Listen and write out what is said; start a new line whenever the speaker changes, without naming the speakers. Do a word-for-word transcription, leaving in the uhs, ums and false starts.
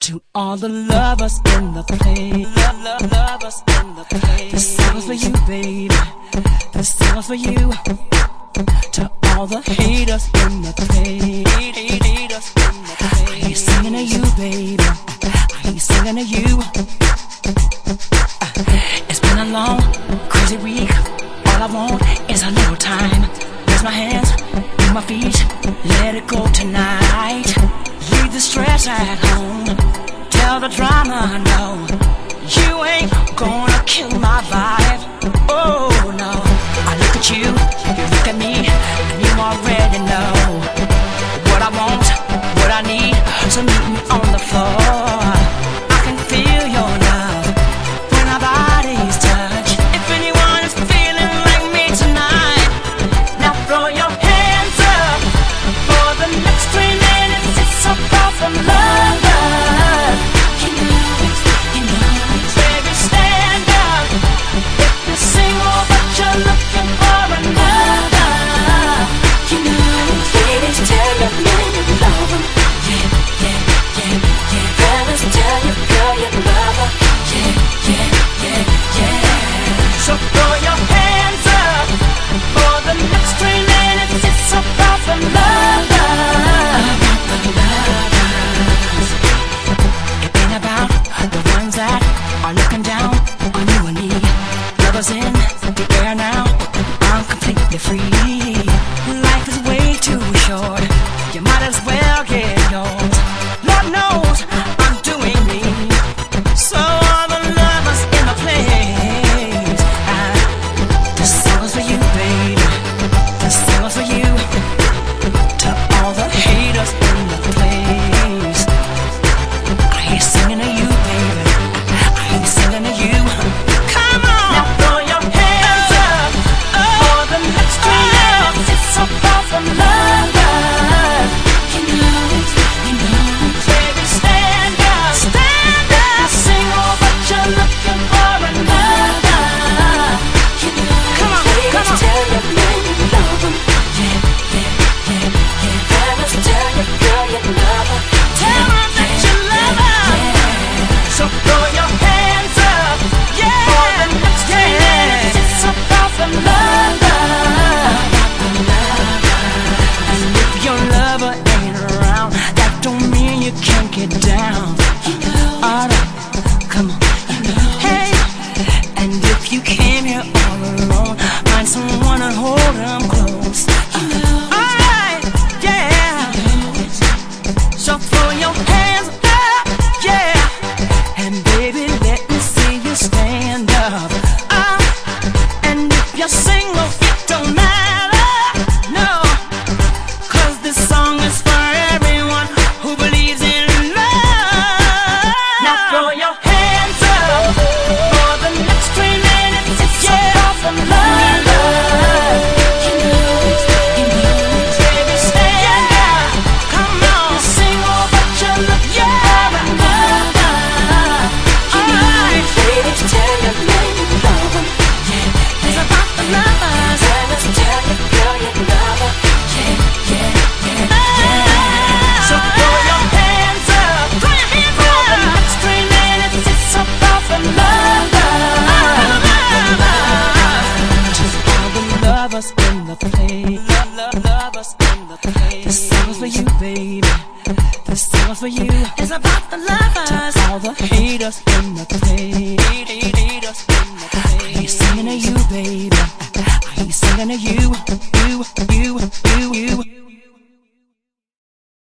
To all the lovers in the place, love, love, lovers in the place. This song's for you, baby. This song's for you. To all the haters in the place, haters in the place. I ain't singing to you, baby. I ain't singing to you. It's been a long, crazy week. All I want is a little time. Raise my hands, move my feet, let it go tonight. Leave the stress at home. Tell the drama no. You ain't gonna kill my vibe. Oh no. I look at you, you look at me, and you already know what I want, what I need. So meet me on the floor. I can feel your love when our bodies touch. If anyone is feeling like me tonight, now throw your hands up. For the next three minutes, it's so far from love. You know it, you know it. Baby, stand up. If you're single but you're looking for another, you know it. Ladies, tell your man you love him. Yeah, yeah, yeah, yeah. Fellas, tell your girl you love her. Yeah, yeah, yeah, yeah. So throw your hands up. For the next three minutes, it's so far from love. About the lovers. It ain't about the ones that are looking down on you and me. Lovers in the air now. I'm completely free. Life is way too short. You might as well get yours. Lord knows I'm doing me. So all the lovers in the place, I, this song's for you, baby. This song's for you. To all the haters in the place, I ain't singing to you, baby. I ain't singing to you. Come on, now throw your hands up. For the next three minutes, it's so far from love. You know it, you know it. Baby, stand up, stand up. Single, but you're looking for another. You know it. Come on, come on. Tell your man you love him. Yeah, yeah, yeah, yeah. Fellas, tell your girl you love her. Tell her that you love her. So throw your hands up. Yeah, for the next three minutes, it's so far from love. And if your lover ain't around, that don't mean you can't get down. Alright, come on. Hey, and if you came here all alone, find someone and hold them close. Alright, yeah. So throw your hands up, yeah. And baby, let me see you stand up. Uh, and if you're single, it don't matter, no. Cause this song is for everyone who believes in love. Now throw your hands up. For the next three minutes, it's so far from love. You know it, you know it. Baby, stand up. Come on. You're single, but you're looking for another. Alright. Ladies, tell your man you love him. Yeah, it's about the lovers. Fellas, tell your girl you love her. Yeah, yeah, yeah, yeah. So throw your hands up. Throw your hands up. For the next three minutes, it's so far from love. To all the lovers in the place, love, love, lovers in the place. This song's for you, baby. This song's for you. It's about the lovers. To all the haters in the place, haters in the place. I ain't singing to you, baby. I ain't singing to you, you, you.